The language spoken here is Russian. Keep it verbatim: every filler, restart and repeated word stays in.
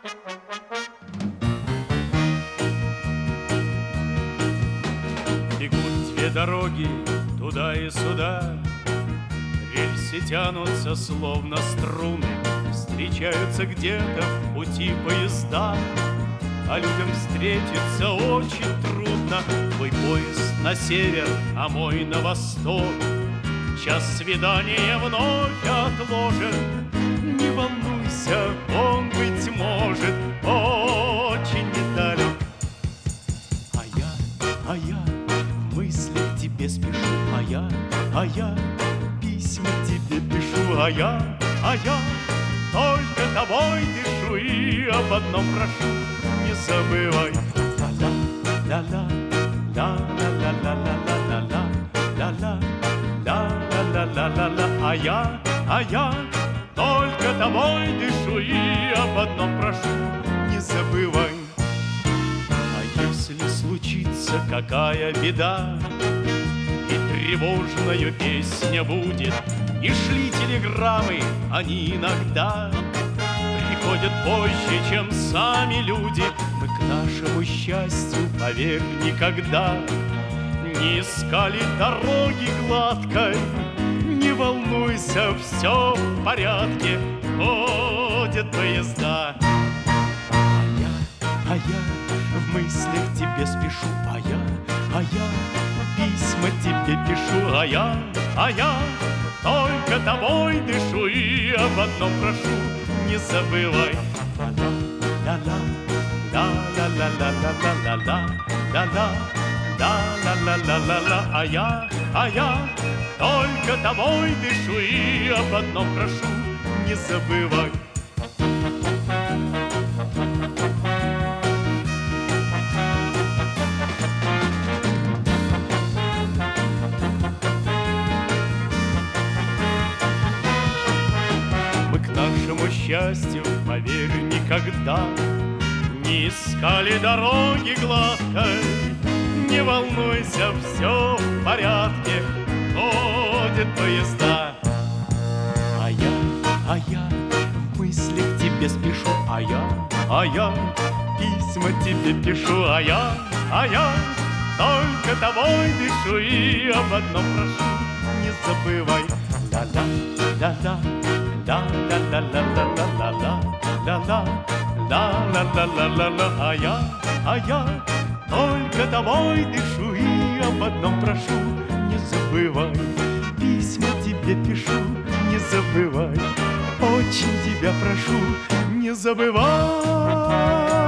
Бегут две дороги туда и сюда, рельсы тянутся словно струны, встречаются где-то в пути поезда, а людям встретиться очень трудно. Твой поезд на север, а мой на восток. Час свидания вновь отложен. Не волнуйся, он, быть может, очень недалек. А я, а я в мыслях тебе спешу, а я, а я письма тебе пишу, а я, а я только тобой дышу и об одном прошу: не забывай. Ла-ла, ла-ла, ла-ла-ла-ла-ла-ла, ла-ла, ла-ла-ла-ла-ла-ла. А я, а я только тобой дышу и об одном прошу: не забывай. А если случится какая беда, и тревожная песня будет, и шли телеграммы, они иногда приходят позже, чем сами люди. Мы к нашему счастью, поверь, никогда не искали дороги гладкой. Не волнуйся, все в порядке, ходят поезда. А я, а я в мыслях тебе спешу, а я, а я письма тебе пишу, а я, а я только тобой дышу и об одном прошу: не забывай. Ла-ла, ла-ла-ла-ла-ла-ла-ла-ла, ла-ла, ла-ла-ла-ла-ла-ла. А я, а я только тобой дышу и об одном прошу: не забывай. Нашему счастью, поверь, никогда не искали дороги гладкой. Не волнуйся, все в порядке, ходят поезда. А я, а я в мыслях тебе спешу, а я, а я письма тебе пишу, а я, а я только тобой дышу и об одном прошу: не забывай. Ла-ла, ла-ла, ла-ла-ла-ла-ла-ла-ла, ла-ла, ла-ла-ла-ла-ла-ла. А я, а я только тобой дышу и об одном прошу: не забывай. Письма тебе пишу, не забывай. Очень тебя прошу, не забывай.